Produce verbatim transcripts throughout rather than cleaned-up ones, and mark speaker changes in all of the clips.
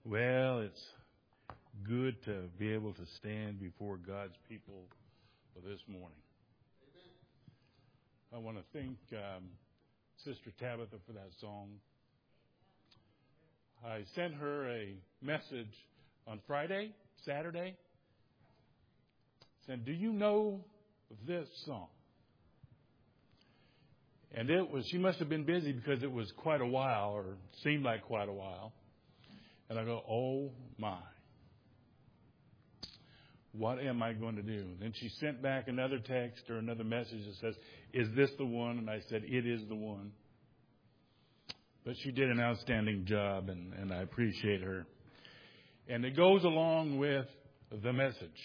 Speaker 1: Well, it's good to be able to stand before God's people this morning. I want to thank um, Sister Tabitha for that song. I sent her a message on Friday, Saturday. Said, "Do you know this song?" And it was, she must have been busy because it was quite a while, or seemed like quite a while. And I go, oh my. What am I going to do? Then she sent back another text or another message that says, "Is this the one?" And I said, "It is the one." But she did an outstanding job, and, and I appreciate her. And it goes along with the message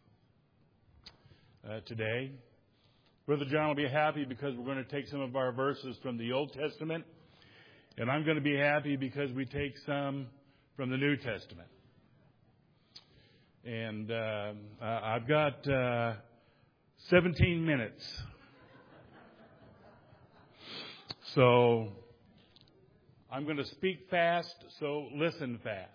Speaker 1: uh, today. Brother John will be happy because we're going to take some of our verses from the Old Testament. And I'm going to be happy because we take some from the New Testament. And uh, I've got uh, seventeen minutes. So I'm going to speak fast, so listen fast.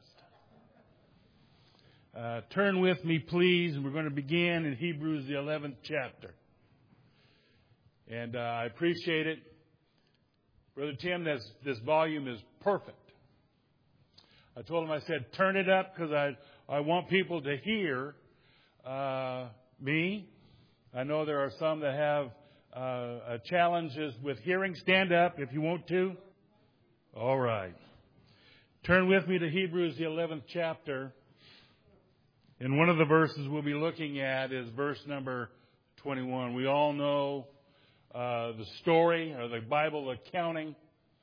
Speaker 1: Uh, turn with me, please, and we're going to begin in Hebrews, the eleventh chapter. And uh, I appreciate it. Brother Tim, this, this volume is perfect. I told him, I said, turn it up because I, I want people to hear uh, me. I know there are some that have uh, challenges with hearing. Stand up if you want to. All right. Turn with me to Hebrews, the eleventh chapter. And one of the verses we'll be looking at is verse number twenty-one. We all know uh, the story or the Bible accounting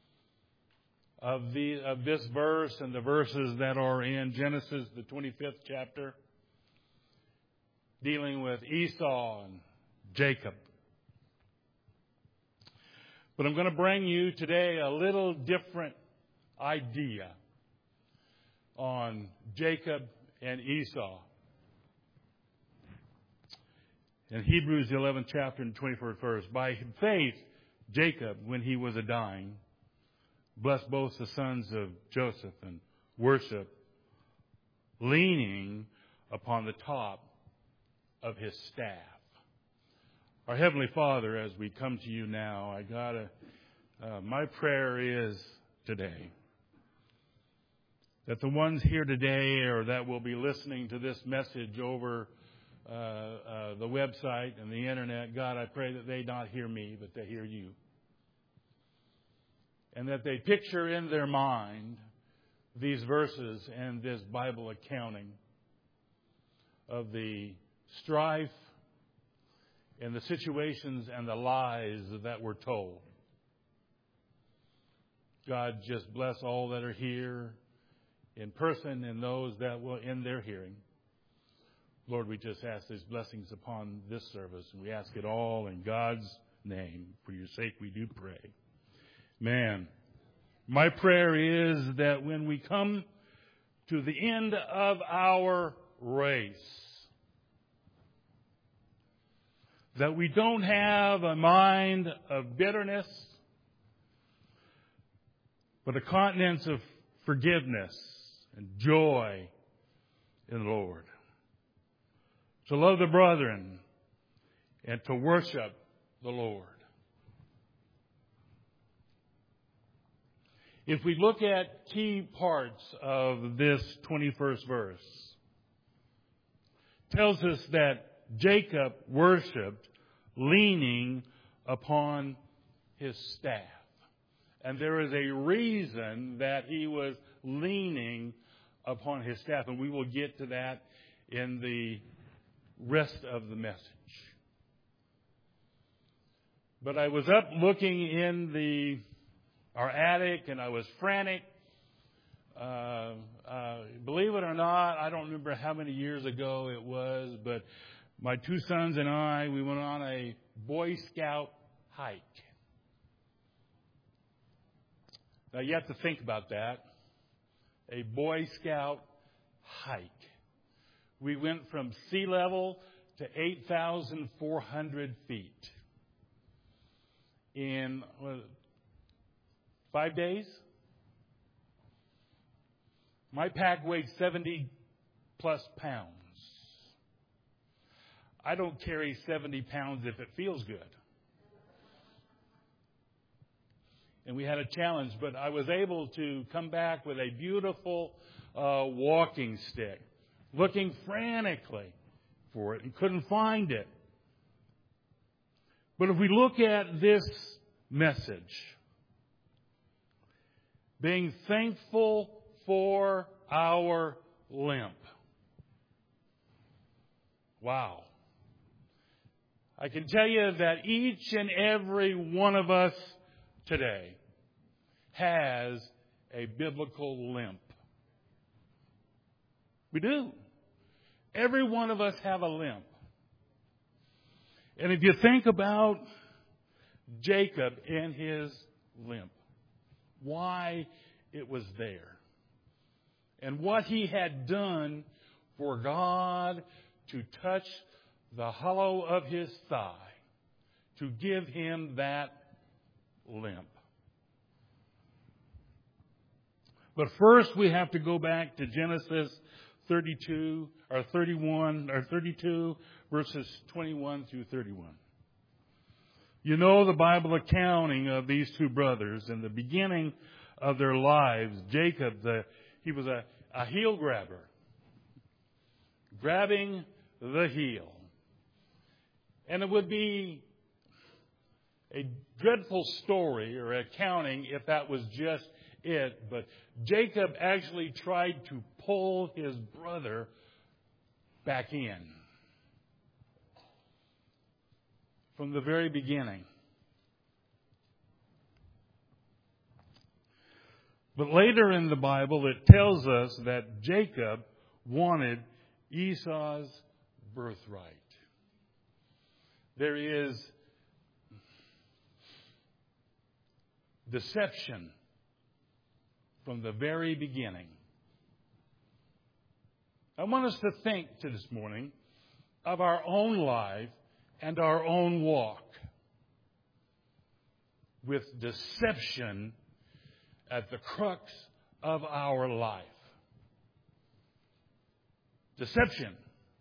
Speaker 1: of the of this verse and the verses that are in Genesis, the twenty-fifth chapter, dealing with Esau and Jacob. But I'm going to bring you today a little different idea on Jacob and Esau. In Hebrews, the eleventh chapter and twenty-first verse, by faith, Jacob, when he was a dying, blessed both the sons of Joseph and worship, leaning upon the top of his staff. Our Heavenly Father, as we come to you now, I gotta, uh, my prayer is today that the ones here today or that will be listening to this message over uh, uh, the website and the internet, God, I pray that they not hear me, but they hear you. And that they picture in their mind these verses and this Bible accounting of the strife and the situations and the lies that were told. God, just bless all that are here in person and those that will in their hearing. Lord, we just ask these blessings upon this service, and we ask it all in God's name. For your sake we do pray. Man, my prayer is that when we come to the end of our race, that we don't have a mind of bitterness, but a continence of forgiveness and joy in the Lord. To love the brethren and to worship the Lord. If we look at key parts of this twenty-first verse, it tells us that Jacob worshipped leaning upon his staff. And there is a reason that he was leaning upon his staff. And we will get to that in the rest of the message. But I was up looking in the our attic and I was frantic. Uh, uh, believe it or not, I don't remember how many years ago it was, but my two sons and I, we went on a Boy Scout hike. Now you have to think about that. A Boy Scout hike. We went from sea level to eight thousand four hundred feet in what, five days. My pack weighed seventy plus pounds. I don't carry seventy pounds if it feels good. And we had a challenge, but I was able to come back with a beautiful uh, walking stick, looking frantically for it and couldn't find it. But if we look at this message, being thankful for our limp. Wow. I can tell you that each and every one of us today has a biblical limp. We do. Every one of us have a limp. And if you think about Jacob and his limp, why it was there, and what he had done for God to touch the hollow of his thigh, to give him that limp. But first we have to go back to Genesis thirty-two, or thirty-one, or thirty-two, verses twenty-one through thirty-one. You know the Bible accounting of these two brothers in the beginning of their lives. Jacob, the, he was a, a heel grabber, grabbing the heel. And it would be a dreadful story or accounting if that was just it. But Jacob actually tried to pull his brother back in from the very beginning. But later in the Bible, it tells us that Jacob wanted Esau's birthright. There is deception from the very beginning. I want us to think to this morning of our own life and our own walk with deception at the crux of our life. Deception.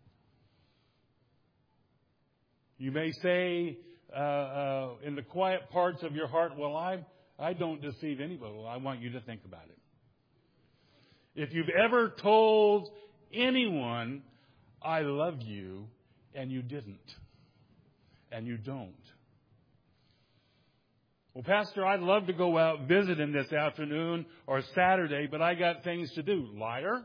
Speaker 1: You may say uh, uh, in the quiet parts of your heart, well, I, I don't deceive anybody. Well, I want you to think about it. If you've ever told anyone, I love you, and you didn't, and you don't. Well, Pastor, I'd love to go out visiting this afternoon or Saturday, but I got things to do. Liar.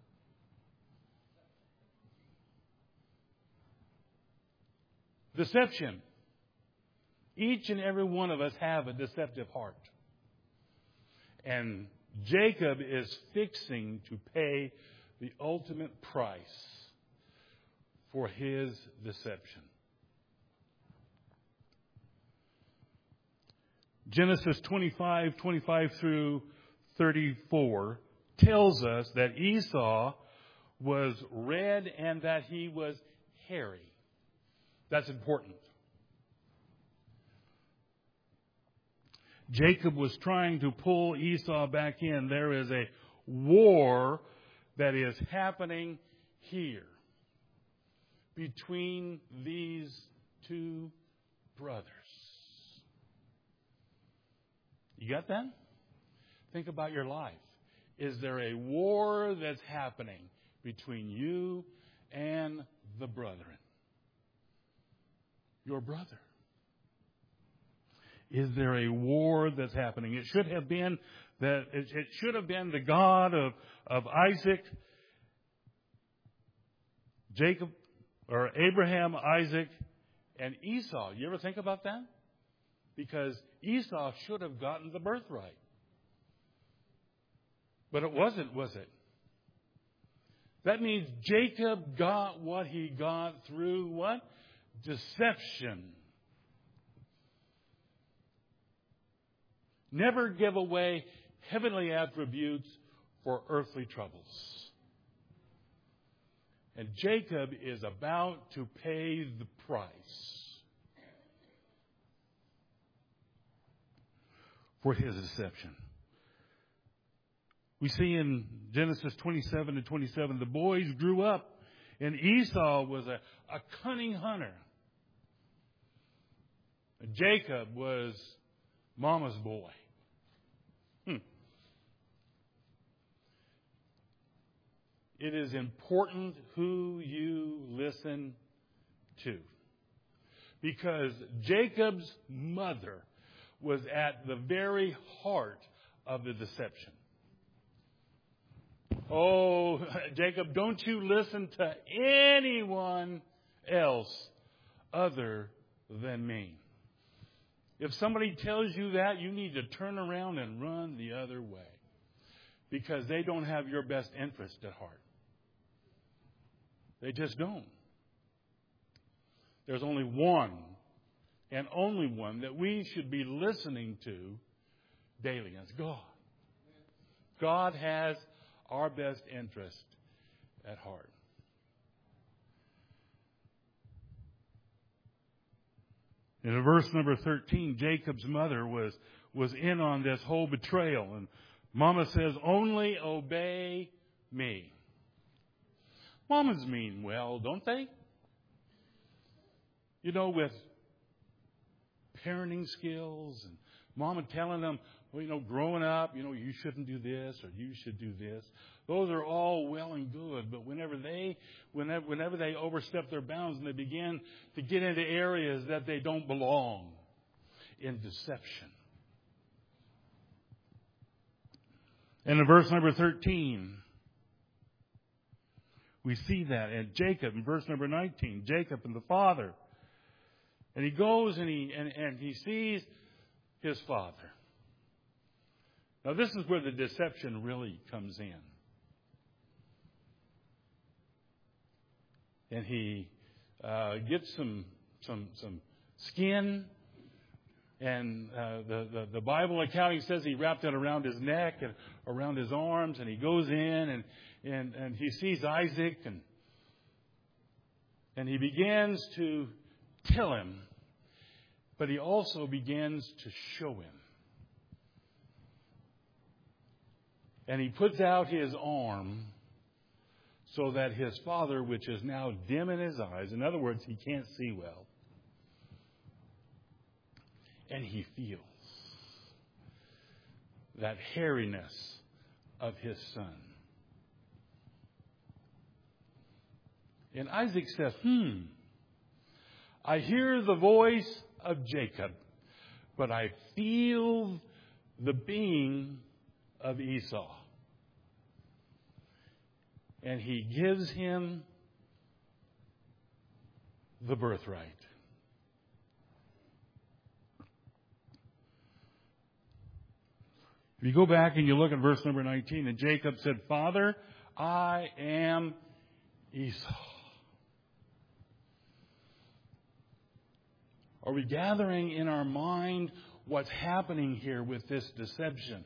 Speaker 1: Deception. Each and every one of us have a deceptive heart. And Jacob is fixing to pay the ultimate price for his deception. Genesis twenty-five, twenty-five through thirty-four tells us that Esau was red and that he was hairy. That's important. Jacob was trying to pull Esau back in. There is a war that is happening here between these two brothers. You got that? Think about your life. Is there a war that's happening between you and the brethren? Your brother. Is there a war that's happening? It should have been that it, it should have been the God of, of Isaac, Jacob, or Abraham, Isaac, and Esau. You ever think about that? Because Esau should have gotten the birthright. But it wasn't, was it? That means Jacob got what he got through what? Deception. Never give away heavenly attributes for earthly troubles. And Jacob is about to pay the price for his deception. We see in Genesis twenty-seven and twenty-seven, the boys grew up, and Esau was a, a cunning hunter. Jacob was mama's boy. Hmm. It is important who you listen to. Because Jacob's mother was at the very heart of the deception. Oh, Jacob, don't you listen to anyone else other than me. If somebody tells you that, you need to turn around and run the other way. Because they don't have your best interest at heart. They just don't. There's only one, and only one, that we should be listening to daily. And it's God. God has our best interest at heart. In verse number thirteen, Jacob's mother was, was in on this whole betrayal. And Mama says, only obey me. Mamas mean well, don't they? You know, with parenting skills and Mama telling them, well, you know, growing up, you know, you shouldn't do this or you should do this. Those are all well and good, but whenever they, whenever, whenever they overstep their bounds and they begin to get into areas that they don't belong, in deception. And in verse number thirteen, we see that. And Jacob, in verse number nineteen, Jacob and the father. And he goes and he and, and he sees his father. Now this is where the deception really comes in. And he uh, gets some some some skin, and uh, the, the the Bible accounting says he wrapped it around his neck and around his arms, and he goes in and and and he sees Isaac, and and he begins to tell him, but he also begins to show him. And he puts out his arm so that his father, which is now dim in his eyes, in other words, he can't see well, and he feels that hairiness of his son. And Isaac says, hmm, I hear the voice of Jacob, but I feel the being of Esau. And he gives him the birthright. If you go back and you look at verse number nineteen, and Jacob said, Father, I am Esau. Are we gathering in our mind what's happening here with this deception?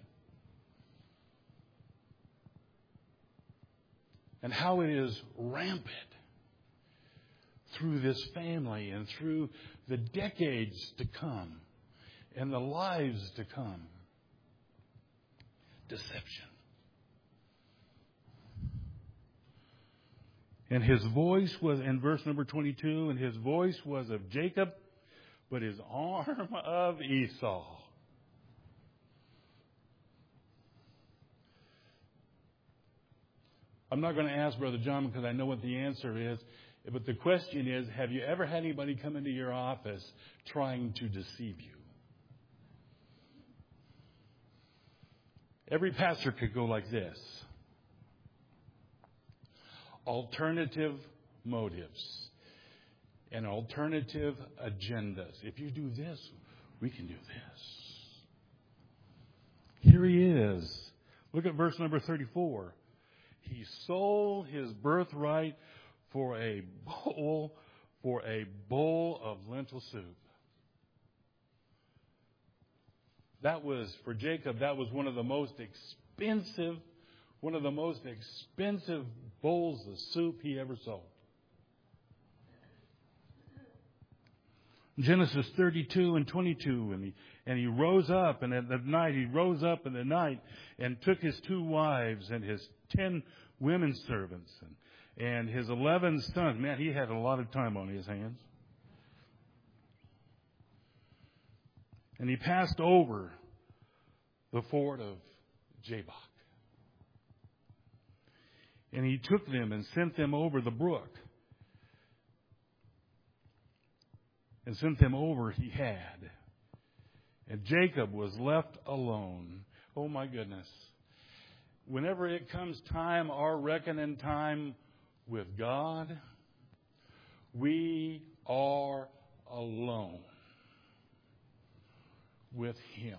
Speaker 1: And how it is rampant through this family and through the decades to come and the lives to come. Deception. And his voice was, in verse number twenty-two, and his voice was of Jacob, but his arm of Esau. I'm not going to ask Brother John because I know what the answer is. But the question is, have you ever had anybody come into your office trying to deceive you? Every pastor could go like this. Alternative motives and alternative agendas. If you do this, we can do this. Here he is. Look at verse number thirty-four. He sold his birthright for a bowl, for a bowl of lentil soup. That was, for Jacob, that was one of the most expensive, one of the most expensive bowls of soup he ever sold. Genesis thirty-two and twenty-two, and he, And he rose up, and at the night, he rose up in the night and took his two wives and his ten women servants and, and his eleven sons. Man, he had a lot of time on his hands. And he passed over the ford of Jabbok. And he took them and sent them over the brook. And sent them over he had. And Jacob was left alone. Oh my goodness. Whenever it comes time, our reckoning time with God, we are alone with Him.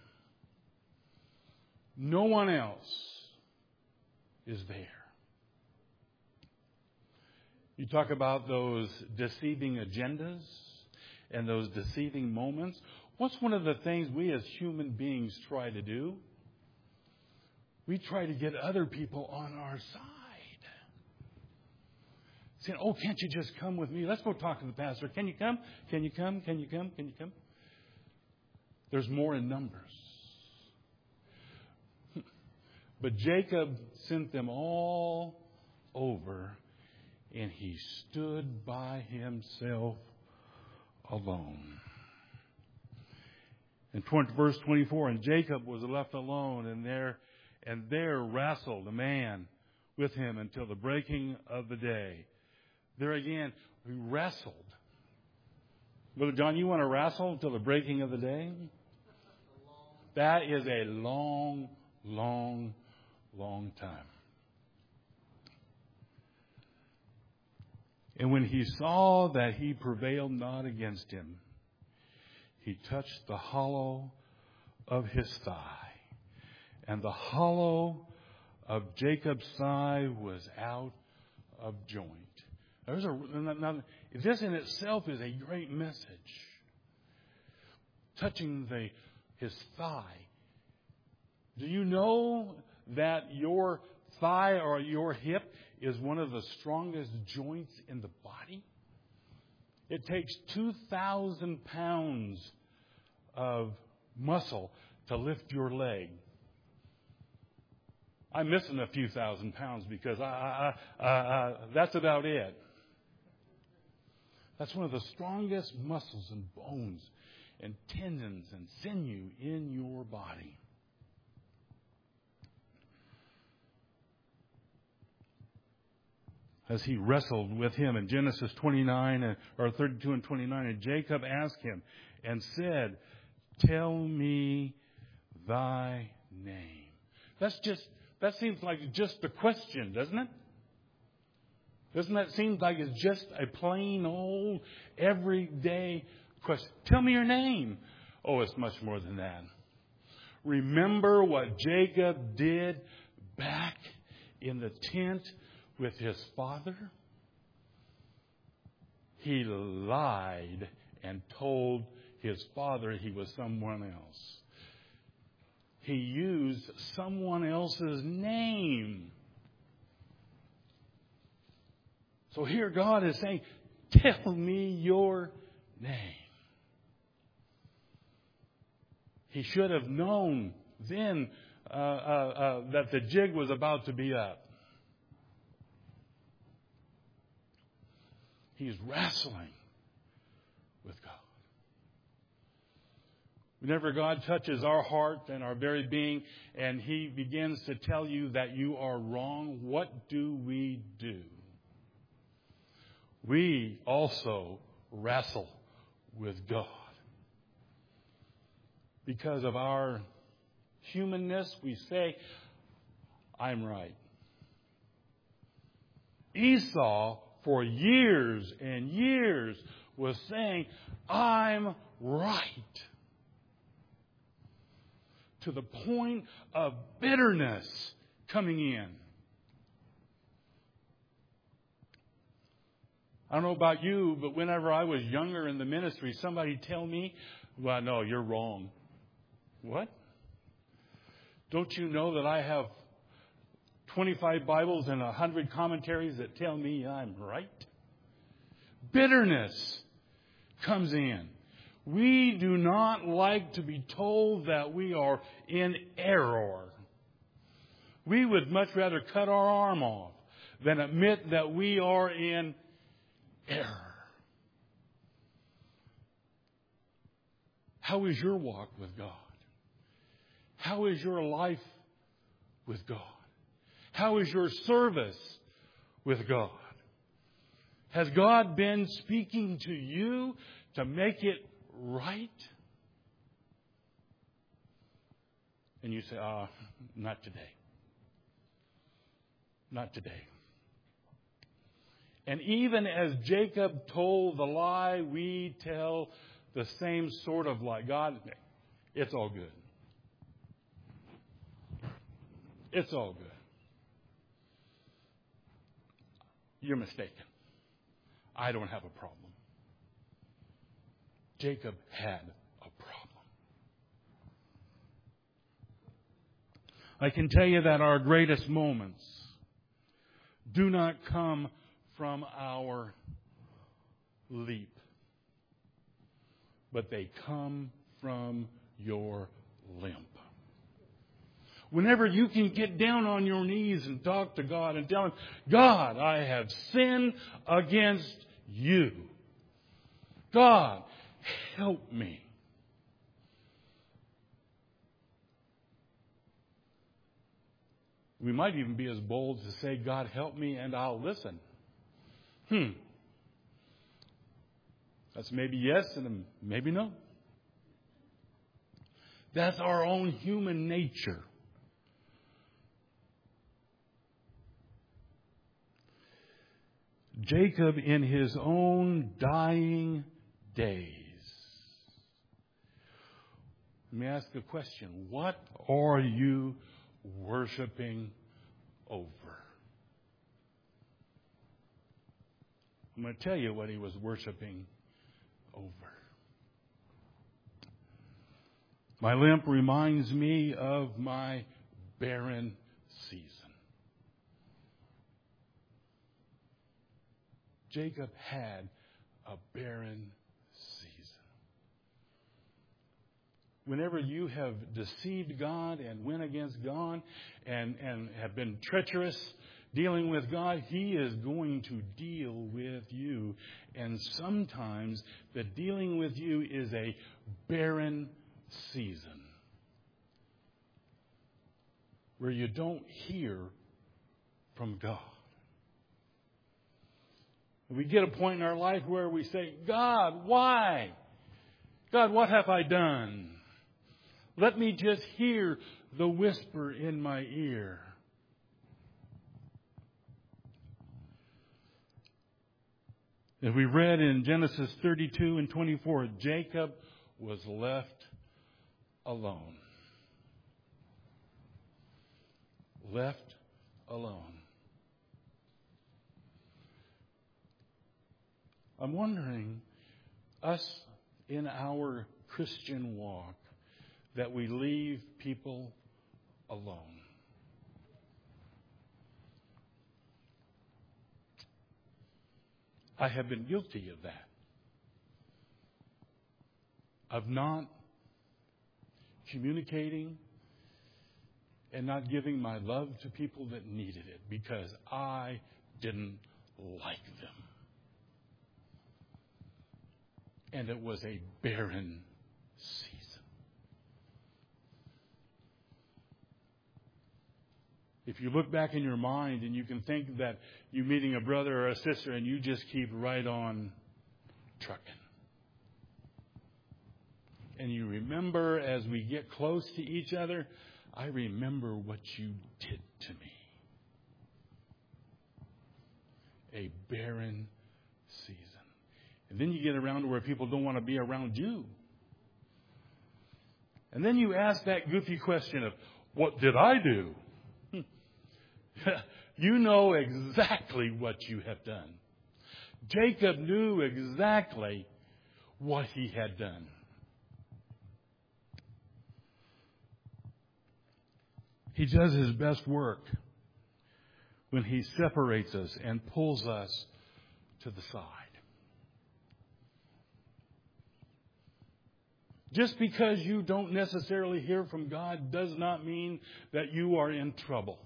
Speaker 1: No one else is there. You talk about those deceiving agendas and those deceiving moments. What's one of the things we as human beings try to do? We try to get other people on our side. Saying, oh, can't you just come with me? Let's go talk to the pastor. Can you come? Can you come? Can you come? Can you come? There's more in numbers. But Jacob sent them all over, and he stood by himself alone. In verse twenty-four, and Jacob was left alone, and there and there wrestled a man with him until the breaking of the day. There again, we wrestled. Brother John, you want to wrestle until the breaking of the day? That is a long, long, long time. And when he saw that he prevailed not against him, he touched the hollow of his thigh. And the hollow of Jacob's thigh was out of joint. There's a, now, this in itself is a great message. Touching the, his thigh. Do you know that your thigh or your hip is one of the strongest joints in the body? It takes two thousand pounds of muscle to lift your leg. I'm missing a few thousand pounds because I, I, I, I, that's about it. That's one of the strongest muscles and bones and tendons and sinew in your body. As he wrestled with him in Genesis twenty-nine, or thirty-two and twenty-nine, and Jacob asked him and said, tell me thy name. That's just, that seems like just a question, doesn't it? Doesn't that seem like it's just a plain old everyday question? Tell me your name. Oh, it's much more than that. Remember what Jacob did back in the tent with his father? He lied and told his father he was someone else. He used someone else's name. So here God is saying, tell me your name. He should have known then uh, uh, uh, that the jig was about to be up. He's wrestling with God. Whenever God touches our heart and our very being, and He begins to tell you that you are wrong, what do we do? We also wrestle with God. Because of our humanness, we say, I'm right. Esau, for years and years, was saying, I'm right. To the point of bitterness coming in. I don't know about you, but whenever I was younger in the ministry, somebody tell me, well, no, you're wrong. What? Don't you know that I have twenty-five Bibles and one hundred commentaries that tell me I'm right? Bitterness comes in. We do not like to be told that we are in error. We would much rather cut our arm off than admit that we are in error. How is your walk with God? How is your life with God? How is your service with God? Has God been speaking to you to make it right? And you say, ah, not today. Not today. And even as Jacob told the lie, we tell the same sort of lie. God, it's all good. It's all good. You're mistaken. I don't have a problem. Jacob had a problem. I can tell you that our greatest moments do not come from our leap, but they come from your limp. Whenever you can get down on your knees and talk to God and tell Him, God, I have sinned against you. God, help me. We might even be as bold to say, God, help me, and I'll listen. Hmm. That's maybe yes and maybe no. That's our own human nature. Jacob, in his own dying days. Let me ask a question. What are you worshiping over? I'm going to tell you what he was worshiping over. My limp reminds me of my barren season. Jacob had a barren season. Whenever you have deceived God and went against God and, and have been treacherous dealing with God, He is going to deal with you. And sometimes the dealing with you is a barren season where you don't hear from God. We get a point in our life where we say, God, why? God, what have I done? Let me just hear the whisper in my ear. As we read in Genesis thirty-two and twenty-four, Jacob was left alone. Left alone. I'm wondering, us in our Christian walk, that we leave people alone. I have been guilty of that. Of not communicating and not giving my love to people that needed it because I didn't like them. And it was a barren season. If you look back in your mind and you can think that you're meeting a brother or a sister and you just keep right on trucking. And you remember as we get close to each other, I remember what you did to me. A barren season. And then you get around to where people don't want to be around you. And then you ask that goofy question of, what did I do? You know exactly what you have done. Jacob knew exactly what he had done. He does his best work when he separates us and pulls us to the side. Just because you don't necessarily hear from God does not mean that you are in trouble.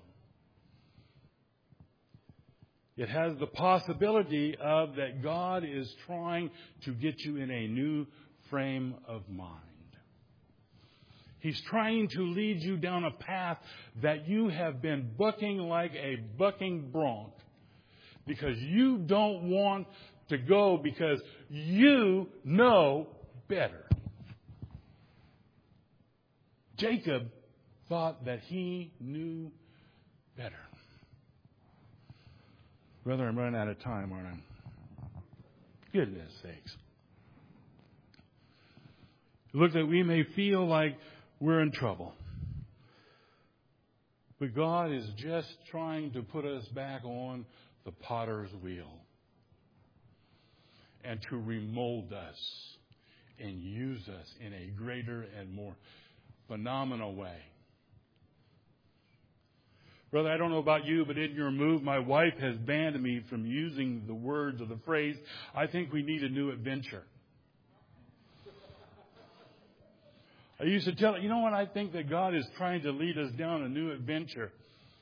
Speaker 1: It has the possibility of that God is trying to get you in a new frame of mind. He's trying to lead you down a path that you have been bucking like a bucking bronc because you don't want to go because you know better. Jacob thought that he knew better. Brother, I'm running out of time, aren't I? Goodness sakes. Look, that we may feel like we're in trouble. But God is just trying to put us back on the potter's wheel and to remold us and use us in a greater and more phenomenal way. Brother, I don't know about you, but in your move, my wife has banned me from using the words or the phrase, I think we need a new adventure. I used to tell her, you know what, I think that God is trying to lead us down a new adventure.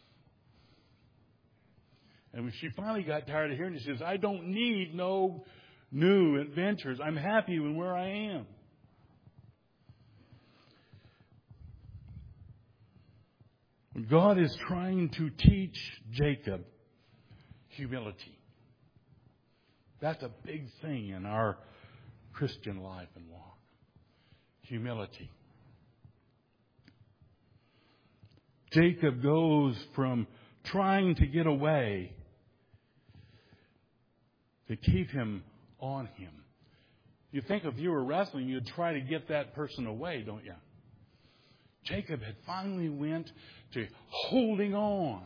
Speaker 1: And when she finally got tired of hearing it, she says, I don't need no new adventures. I'm happy with where I am. God is trying to teach Jacob humility. That's a big thing in our Christian life and walk. Humility. Jacob goes from trying to get away to keep him on him. You think if you were wrestling, you'd try to get that person away, don't you? Jacob had finally went to holding on,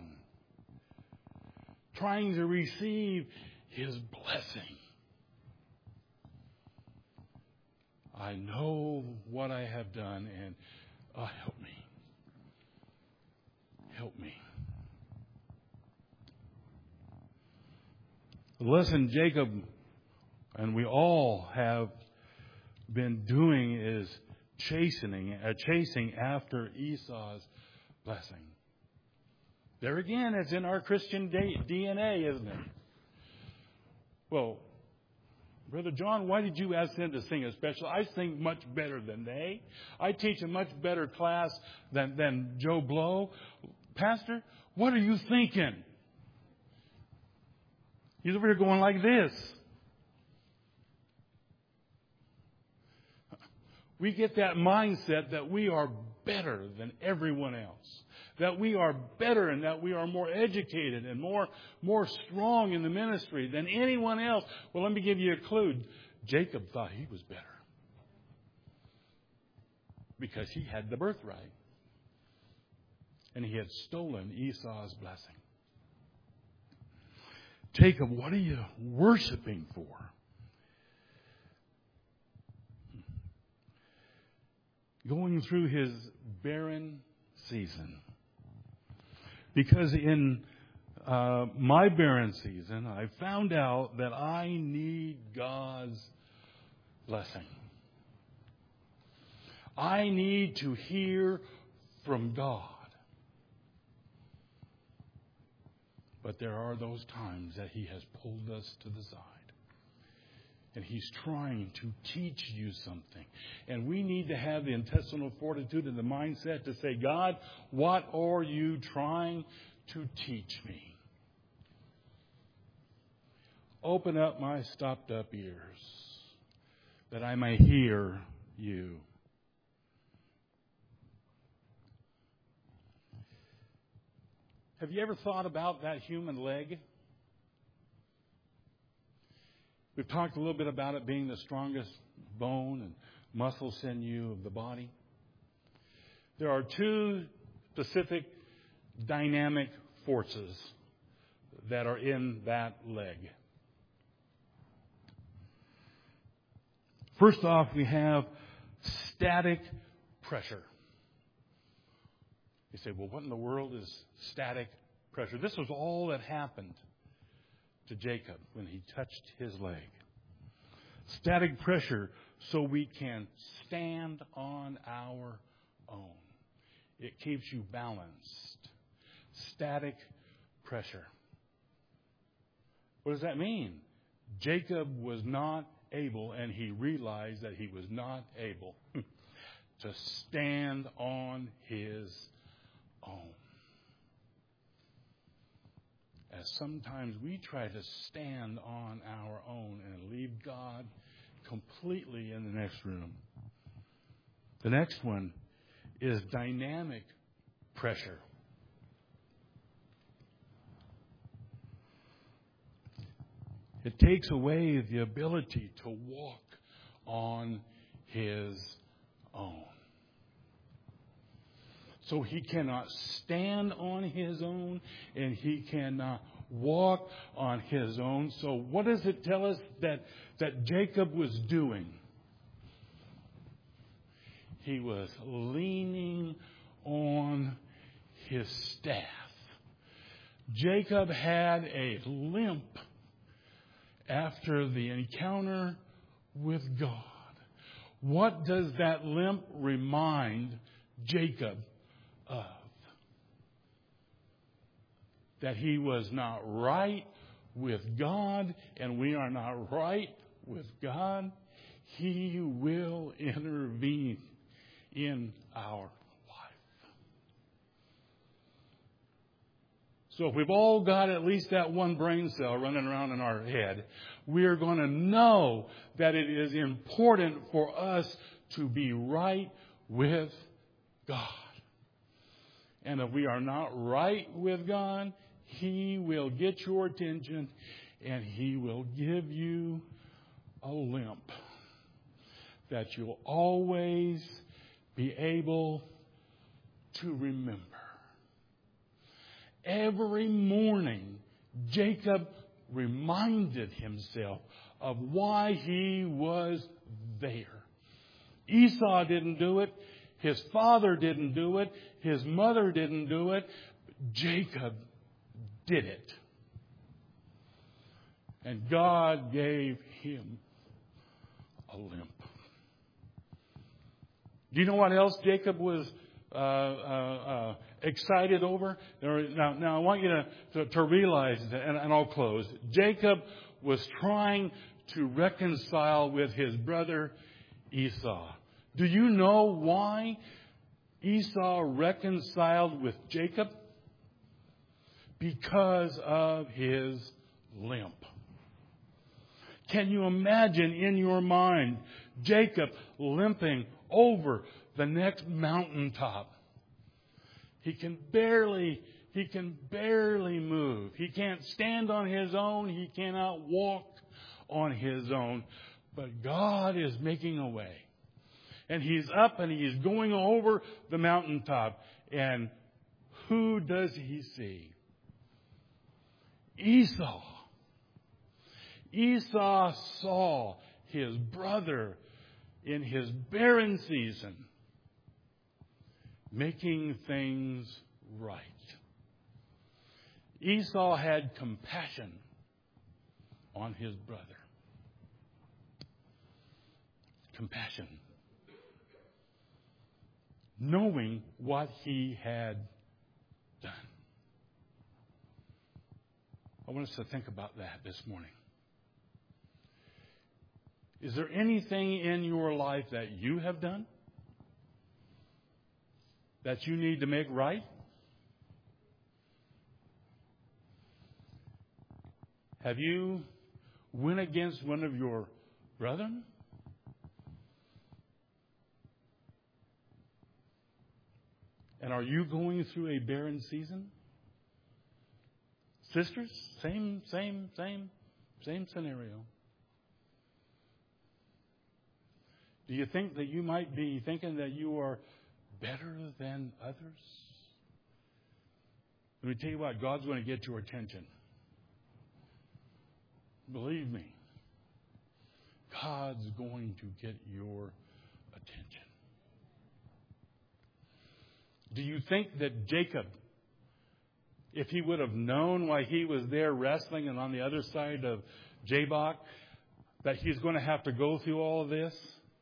Speaker 1: trying to receive his blessing. I know what I have done, and uh, help me. Help me. The lesson Jacob and we all have been doing is chastening, uh, chasing after Esau's blessing. There again, it's in our Christian D N A, isn't it? Well, Brother John, why did you ask them to sing a special? I sing much better than they. I teach a much better class than, than Joe Blow. Pastor, what are you thinking? He's over here going like this. We get that mindset that we are better than everyone else. That we are better and that we are more educated and more, more strong in the ministry than anyone else. Well, let me give you a clue. Jacob thought he was better. Because he had the birthright. And he had stolen Esau's blessing. Jacob, what are you worshiping for? Going through his barren season. Because in uh, my barren season, I found out that I need God's blessing. I need to hear from God. But there are those times that He has pulled us to the side. And He's trying to teach you something. And we need to have the intestinal fortitude and the mindset to say, God, what are you trying to teach me? Open up my stopped up ears that I may hear you. Have you ever thought about that human leg? We've talked a little bit about it being the strongest bone and muscle sinew of the body. There are two specific dynamic forces that are in that leg. First off, we have static pressure. You say, well, what in the world is static pressure? This was all that happened to Jacob when he touched his leg. Static pressure so we can stand on our own. It keeps you balanced. Static pressure. What does that mean? Jacob was not able, and he realized that he was not able to stand on his own. As sometimes we try to stand on our own and leave God completely in the next room. The next one is dynamic pressure. It takes away the ability to walk on his own. So he cannot stand on his own, and he cannot walk on his own. So what does it tell us that, that Jacob was doing? He was leaning on his staff. Jacob had a limp after the encounter with God. What does that limp remind Jacob of? That he was not right with God, and we are not right with God. He will intervene in our life. So if we've all got at least that one brain cell running around in our head, we are going to know that it is important for us to be right with God. And if we are not right with God, He will get your attention and He will give you a limp that you'll always be able to remember. Every morning, Jacob reminded himself of why he was there. Esau didn't do it. His father didn't do it. His mother didn't do it. Jacob did it. And God gave him a limp. Do you know what else Jacob was uh, uh, uh, excited over? Now, now I want you to, to, to realize, that, and, and I'll close. Jacob was trying to reconcile with his brother Esau. Do you know why Esau reconciled with Jacob? Because of his limp. Can you imagine in your mind Jacob limping over the next mountaintop? He can barely, he can barely move. He can't stand on his own. He cannot walk on his own. But God is making a way. And he's up and he's going over the mountaintop. And who does he see? Esau. Esau saw his brother in his barren season making things right. Esau had compassion on his brother. Compassion. Knowing what he had done. I want us to think about that this morning. Is there anything in your life that you have done that you need to make right? Have you went against one of your brethren? And are you going through a barren season? Sisters, same, same, same, same scenario. Do you think that you might be thinking that you are better than others? Let me tell you what, God's going to get your attention. Believe me, God's going to get your attention. Do you think that Jacob, if he would have known why he was there wrestling and on the other side of Jabbok, that he's going to have to go through all of this?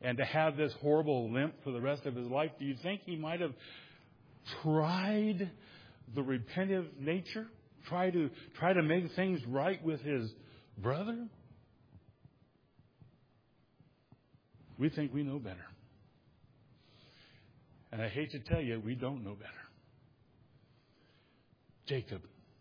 Speaker 1: and to have this horrible limp for the rest of his life? Do you think he might have tried the repentive nature? Try to try to make things right with his brother? We think we know better. And I hate to tell you, we don't know better. Jacob.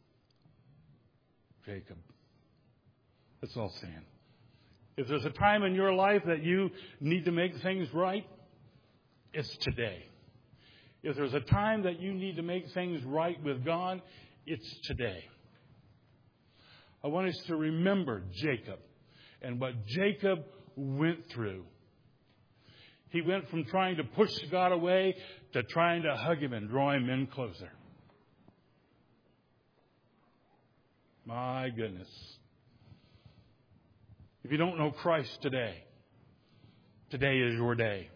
Speaker 1: Jacob. That's all saying. If there's a time in your life that you need to make things right, it's today. If there's a time that you need to make things right with God, it's today. I want us to remember Jacob and what Jacob went through. He went from trying to push God away to trying to hug him and draw him in closer. My goodness. If you don't know Christ today, today is your day.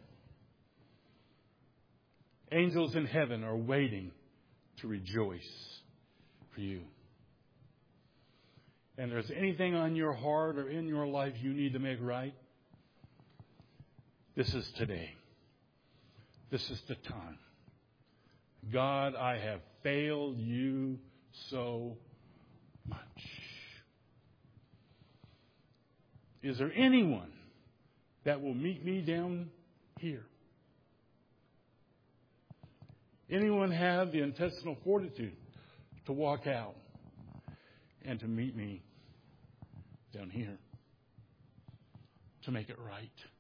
Speaker 1: Angels in heaven are waiting to rejoice for you. And if there's anything on your heart or in your life you need to make right, this is today. This is the time. God, I have failed you so much. Is there anyone that will meet me down here? Anyone have the intestinal fortitude to walk out and to meet me down here to make it right?